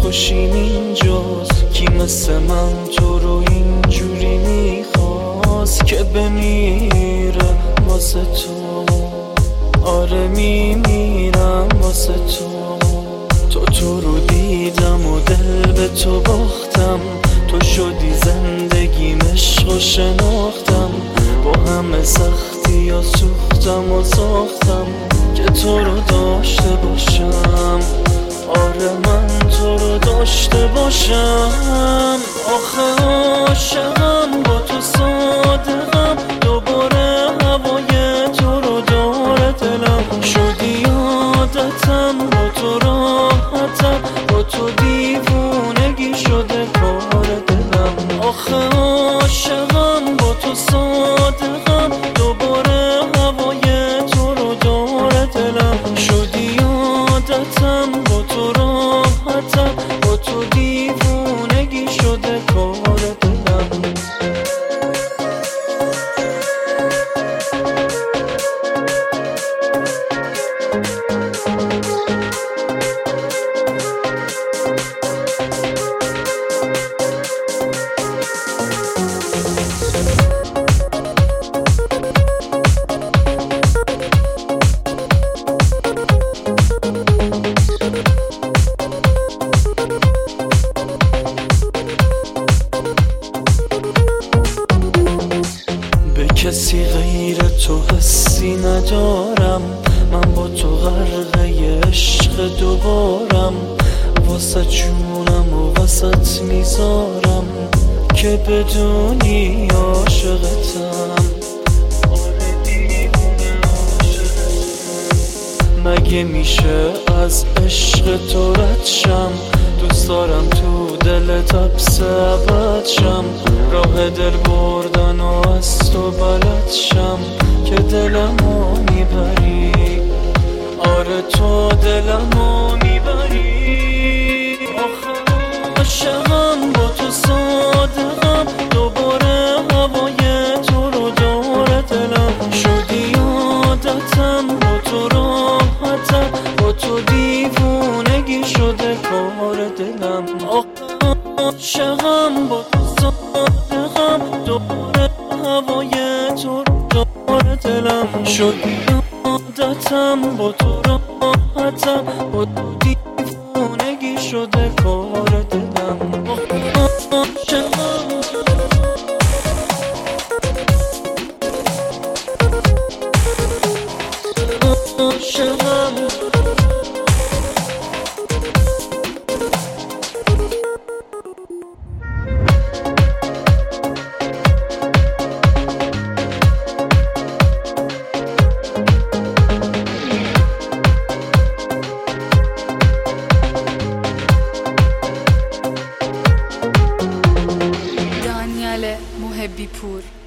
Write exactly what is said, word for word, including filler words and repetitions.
خوشیم اینجاست. کی مثل من تو رو اینجوری میخواست که بمیره واسه تو؟ آره میمیرم واسه تو. تو تو رو دیدم و دل به تو باختم، تو شدی زندگیم، عشق و شناختم. با همه سختی یا سوختم و ساختم که تو رو داشته باشم. آره من تو رو داشته باشم. آخه عاشقم با تو صادقم، دوباره هوای تو رو داره دلم. شدی عادتم با تو راحتم، با تو دیوونگی شده کار دلم. آخه عاشقم با تو صادقم، دوباره هوای تو رو داره دلم. شدی عادتم با تو راحتم، با تو دیوونگی شده کار دلم. کسی غیر تو حسی ندارم، من با تو غرقه عشق دوبارم. واسه جونم و واسط میذارم که بدونی عاشقتم. مگه میشه از عشق تو رد شم؟ دوست دارم تو دلت حبس ابد شم، راه دل بردن و از تو بلد شم که دلمو میبری. آره تو دلمو میبری. آخه عاشقم با تو صادقم، دوباره هوای تو رو داره دلم. شدی عادتم با تو راحتم، با تو دیوونگی شده کار دلم. آخه عاشقم با تو صادقم، دوباره هوای تو رو داره دلم. شدی عادتم با تو راحتم، با تو دیوونگی شده کار دلم. آخه عاشقم عاشقم دانیال محبی پور.